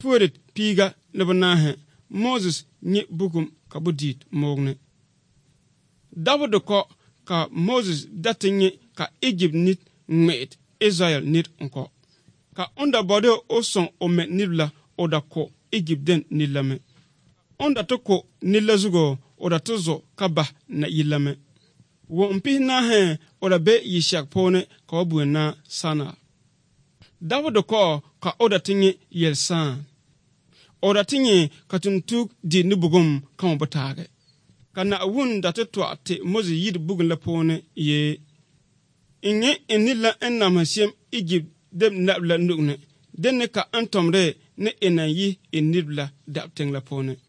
puedet piga ne banahe Moses nye bukum ka budit mogne. David ko ka Moses datinye ka Egypt nit ngmet Israel nit onko. Ka onda bode o son o met nibla o da ko Egypt den nilame. Onda to ko nila zugo o da tozo ka bah na yilame. Wo mpi na he o da be yishak pone ka obu na sana. David ko ka o da tinye yelsan. O da tinye ka tuntuk di nubugum ka mbotage. Kana awun da tetwa te Moses yid bugun la pone ye. Inye enila enam hasiem Egypt dem nabla nugne. Denne ka antomre ne enayi enibla dapteng la pone.